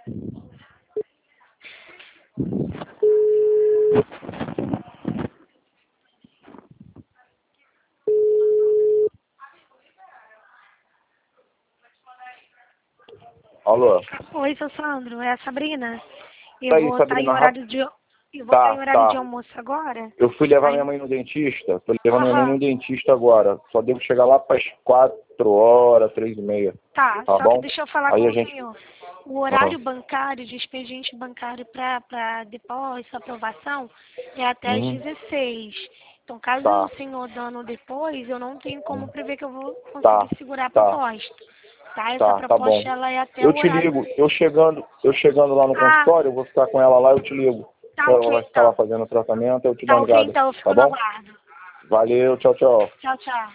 Alô? Oi, seu Sandro, é a Sabrina. Tá aí, Vou estar em Sabrina, horário de... Tá. almoço agora. Eu fui levar Aí... minha mãe no dentista. Tô levando minha mãe no dentista agora. Só devo chegar lá para as 4h, 3h30. Tá, Tá só bom? que deixa eu falar Aí com a o gente... senhor. O horário bancário, de expediente bancário para depósito, aprovação, é até às Uhum. 16. Então, caso Tá. o senhor dando depois, eu não tenho como prever que eu vou Tá. conseguir segurar a Tá. proposta. Tá? Essa Tá bom. proposta, ela é até Eu o te horário... ligo. Eu chegando lá no Ah, consultório, eu vou ficar com ela lá, eu te ligo. tá Ela vai ok, ficar lá então. fazendo o tratamento, eu te dou Tá uma ok, ligada. então, eu Tá fico no bom? aguardo. Valeu, tchau, tchau. Tchau, tchau.